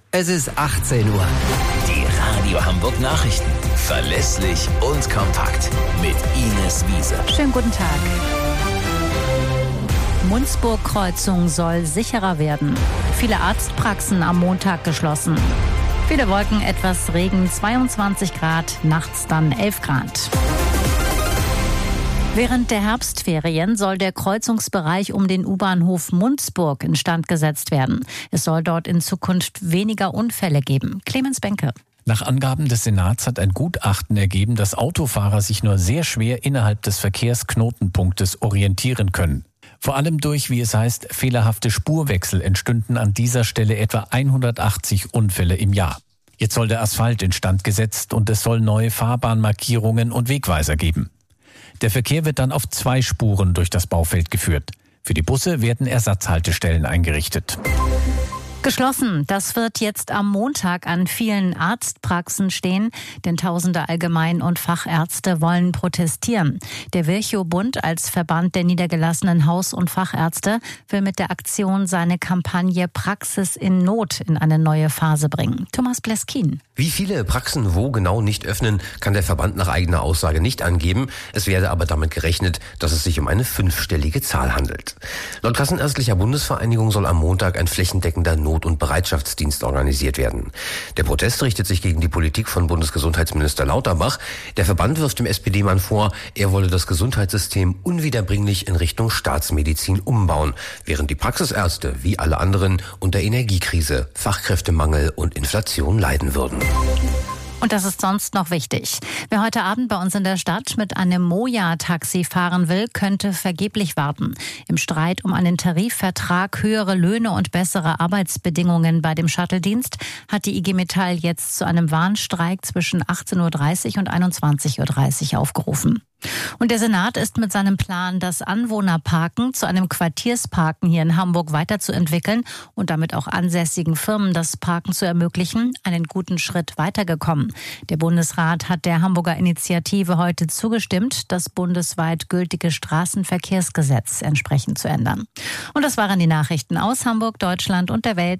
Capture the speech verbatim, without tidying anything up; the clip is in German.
Es ist achtzehn Uhr. Die Radio Hamburg Nachrichten. Verlässlich und kompakt. Mit Ines Wiese. Schönen guten Tag. Mundsburg-Kreuzung soll sicherer werden. Viele Arztpraxen am Montag geschlossen. Viele Wolken, etwas Regen, zweiundzwanzig Grad, nachts dann elf Grad. Während der Herbstferien soll der Kreuzungsbereich um den U-Bahnhof Mundsburg instand gesetzt werden. Es soll dort in Zukunft weniger Unfälle geben. Clemens Benke. Nach Angaben des Senats hat ein Gutachten ergeben, dass Autofahrer sich nur sehr schwer innerhalb des Verkehrsknotenpunktes orientieren können. Vor allem durch, wie es heißt, fehlerhafte Spurwechsel entstünden an dieser Stelle etwa hundertachtzig Unfälle im Jahr. Jetzt soll der Asphalt instand gesetzt und es soll neue Fahrbahnmarkierungen und Wegweiser geben. Der Verkehr wird dann auf zwei Spuren durch das Baufeld geführt. Für die Busse werden Ersatzhaltestellen eingerichtet. Geschlossen. Das wird jetzt am Montag an vielen Arztpraxen stehen, denn tausende Allgemein- und Fachärzte wollen protestieren. Der Virchow-Bund als Verband der niedergelassenen Haus- und Fachärzte will mit der Aktion seine Kampagne Praxis in Not in eine neue Phase bringen. Thomas Bleskin. Wie viele Praxen wo genau nicht öffnen, kann der Verband nach eigener Aussage nicht angeben. Es werde aber damit gerechnet, dass es sich um eine fünfstellige Zahl handelt. Laut Kassenärztlicher Bundesvereinigung soll am Montag ein flächendeckender Not- und Bereitschaftsdienst organisiert werden. Der Protest richtet sich gegen die Politik von Bundesgesundheitsminister Lauterbach. Der Verband wirft dem S P D-Mann vor, er wolle das Gesundheitssystem unwiederbringlich in Richtung Staatsmedizin umbauen, während die Praxisärzte, wie alle anderen, unter Energiekrise, Fachkräftemangel und Inflation leiden würden. Und das ist sonst noch wichtig. Wer heute Abend bei uns in der Stadt mit einem Moja-Taxi fahren will, könnte vergeblich warten. Im Streit um einen Tarifvertrag, höhere Löhne und bessere Arbeitsbedingungen bei dem Shuttle-Dienst hat die I G Metall jetzt zu einem Warnstreik zwischen achtzehn Uhr dreißig und einundzwanzig Uhr dreißig aufgerufen. Und der Senat ist mit seinem Plan, das Anwohnerparken zu einem Quartiersparken hier in Hamburg weiterzuentwickeln und damit auch ansässigen Firmen das Parken zu ermöglichen, einen guten Schritt weitergekommen. Der Bundesrat hat der Hamburger Initiative heute zugestimmt, das bundesweit gültige Straßenverkehrsgesetz entsprechend zu ändern. Und das waren die Nachrichten aus Hamburg, Deutschland und der Welt.